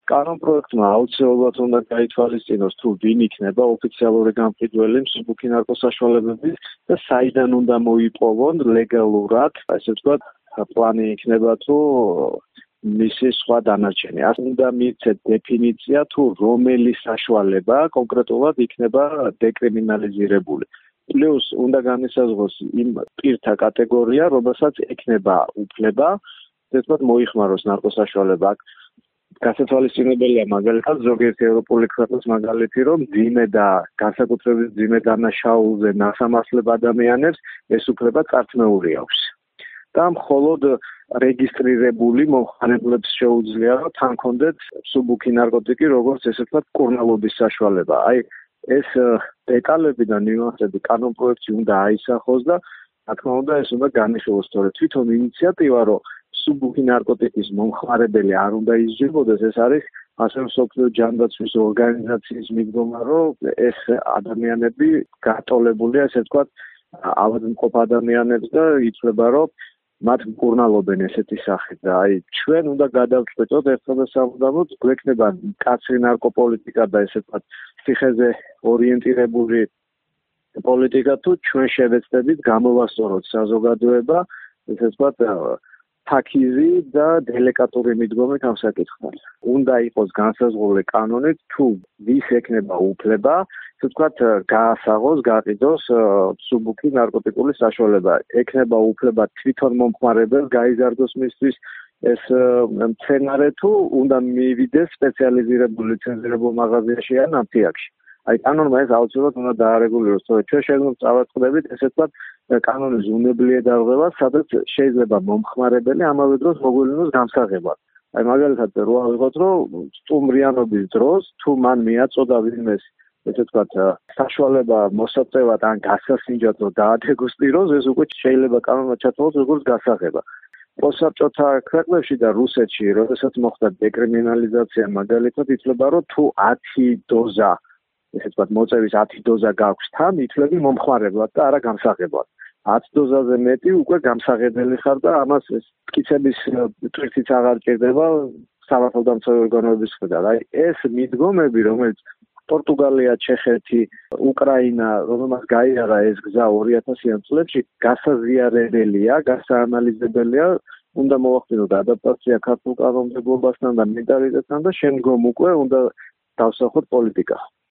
კანონპროექტმა აუცილებლად უნდა გაითვალისწინოს თუ ვინ იქნება ოფიციალური გამყიდველი მსუბუქი ნარკოსაშუალებების და საიდან უნდა მოიპოვონ ლეგალურად, ასე ვთქვათ, პლანი იქნება თუ მისი სხვა დანარჩენი. უნდა მიცეთ დეფინიცია თუ რომელი საშუალება კონკრეტულად იქნება დეკრიმინალიზირებული. პლუს უნდა განისაზღვროს იმ პირთა კატეგორია, რომელსაც ექნება უფლება, ასე ვთქვათ, მოიხმაროს ნარკოსაშუალება. გასათვალისწინებელია მაგალითად ზოგიერთი ევროპული ქვეყნის მაგალითი, რომ მძიმე და განსაკუთრებით მძიმე დანაშაულზე ნასამართლებ ადამიანებს ეს უფლება წართმეული აქვს. და მხოლოდ რეგისტრირებული მომხმარებლებს შეუძლია, რომ თან კონდეთ მსუბუქი ნარკოტიკი, როგორც ესე ვთქვათ, კურნალობის საშუალება. აი ეს დეტალები და ნიუანსები კანონპროექტში უნდა აისახოს და რა თქმა უნდა ეს უნდა განიხილოს, თორე თვითონ ინიციატივა, რომ მსუბუქი ნარკოტიკის მომხმარებელი არ უნდა ისჯებოდეს, ეს არის ასე მსოფლიო ჯანდაცვის ორგანიზაციის მიდგომა, რომ ეს ადამიანები გატოლებულია, ასე ვთქვათ, ავადმყოფ ადამიანებს და ითვლება, რომ მათ მკურნალობენ ესეთი სახით და აი ჩვენ უნდა გადავწყვეტოთ ერთხელ და სამუდამოდ გვექნება კაცრი ნარკოპოლიტიკა და ესე ვთქვათ ციხეზე ორიენტირებული პოლიტიკა თუ ჩვენ შევეცდებით გამოვასწოროთ საზოგადოება ესე ვთქვათ ფაქიზი და დელიკატური მიდგომით ამ საკითხთან. უნდა იყოს განსაზღვრული კანონით თუ ვის ექნება უფლება, ასე ვთქვათ, გაასაღოს, გაყიდოს მსუბუქი ნარკოტიკული საშუალება. ექნება უფლება თვითონ მომხმარებელს გაიზარდოს მისთვის ეს მცენარე თუ უნდა მივიდეს სპეციალიზირებულ ლიცენზირებულ მაღაზიაში ან ამფიაქში. აი კანონმა ეს აუცილებლად უნდა დაარეგულიროს, თორე ჩვენ შეგვიძლია წავაწყდებით, ესე ვთქვათ, კანონის უნებლიე დარღვევა, სადაც შეიძლება მომხმარებელი ამავე დროს მოგვივლინოს გამსაღებად. აი მაგალითად რო ავიღოთ, რომ სტუმრიანობის დროს თუ მან მიაწოდა ვინმეს, ესე ვთქვათ, საშუალება მოსაწევად ან გასასინჯად რომ დაადეგუსტიროს, ეს უკვე შეიძლება კანონმა ჩათვალოს როგორც გასაღება. პოსტსაბჭოთა ქვეყნებში და რუსეთში, როდესაც მოხდა დეკრიმინალიზაცია, მაგალითად ითვლება, რომ თუ 10 დოზა ესე ვთქვათ, მოწევის 10 დოზა გაქვს თან, ითვლები მომხმარებლად და არა გამსაღებლად. 10 დოზაზე მეტი უკვე გამსაღებელი ხარ და ამას მტკიცების ტვირთიც აღარ ჭირდება სამართალდამცავი ორგანოების მხრიდან. აი ეს მიდგომები, რომელიც პორტუგალია, ჩეხეთი, უკრაინა, რომელმაც გაიარა ეს გზა 2000-იან წლებში, გასაზიარებელია, გასაანალიზებელია, უნდა მოახდინოთ ადაპტაცია ქართულ კანონმდებლობასთან და მენტალიტეტთან და შემდგომ უკვე უნდა დავსახოთ პოლიტიკა.